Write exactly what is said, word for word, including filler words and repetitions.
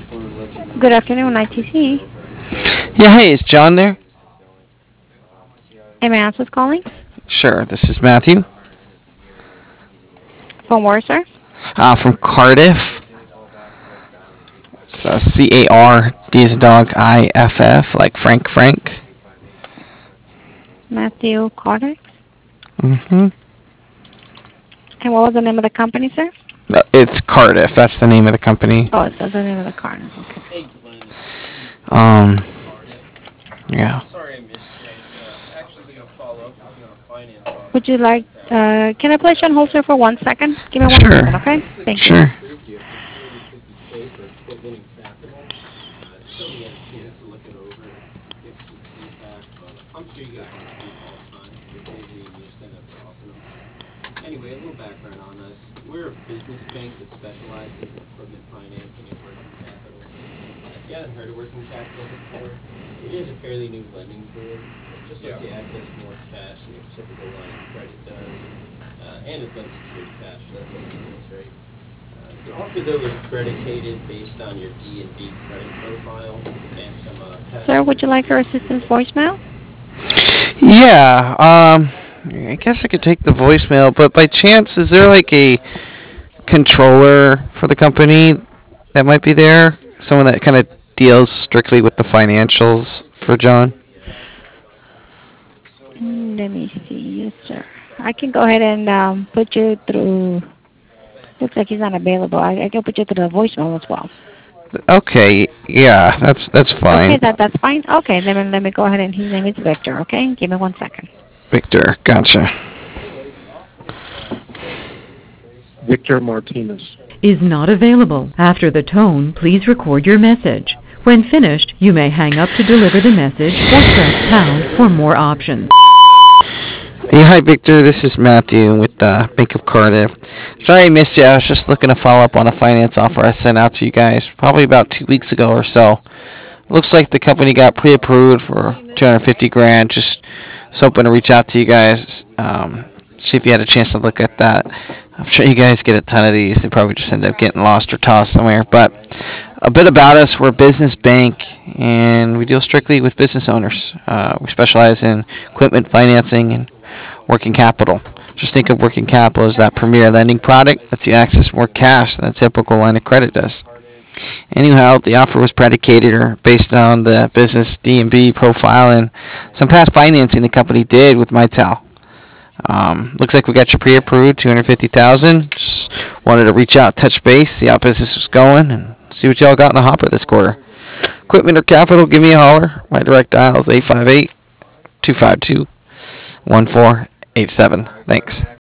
Good afternoon, I T C. Yeah, hey, is John there? M A S is calling. Sure, this is Matthew. From where, sir? Uh, from Cardiff. It's uh, C A R D as a dog, I F F, like Frank Frank. Matthew Carter. Mm-hmm. And what was the name of the company, sir? Uh, It's Cardiff. That's the name of the company. Oh, that's the name of the car. Okay. Um, yeah. Would you like, uh, can I place you on hold, sir, for one second? Give me one Sure. second, okay? Thank you. Sure. Sir, would you like our assistance voicemail? Yeah. Um, I guess I could take the voicemail, but by chance, is there like a controller for the company that might be there? Someone that kind of deals strictly with the financials for John? Mm, let me see. Yes, sir. I can go ahead and um, put you through. Looks like he's not available. I, I can put you through the voicemail as well. Okay, yeah, that's that's Okay, fine. that that's fine. Okay, let me let me go ahead and his name is Victor. Okay, give me one second. Victor, gotcha. Victor Martinez. Is not available. After the tone, please record your message. When finished, you may hang up to deliver the message or press pound for more options. Hey, hi Victor, this is Matthew with uh, Bank of Cardiff. Sorry I missed you. I was just looking to follow up on a finance offer I sent out to you guys probably about two weeks ago or so. Looks like the company got pre-approved for two hundred fifty grand. Just was hoping to reach out to you guys, um, see if you had a chance to look at that. I'm sure you guys get a ton of these. They probably just end up getting lost or tossed somewhere. But a bit about us: we're a business bank, and we deal strictly with business owners. Uh, we specialize in equipment financing and working capital. Just think of working capital as that premier lending product that lets you access more cash than a typical line of credit does. Anyhow, the offer was predicated or based on the business D and B profile and some past financing the company did with Mitel. Um, looks like we got you pre-approved, two hundred fifty thousand dollars. Just wanted to reach out, touch base, see how business was going, and see what y'all got in the hopper this quarter. Equipment or capital, give me a holler. My direct dial is eight five eight, two five two, one four eight seven. Thanks.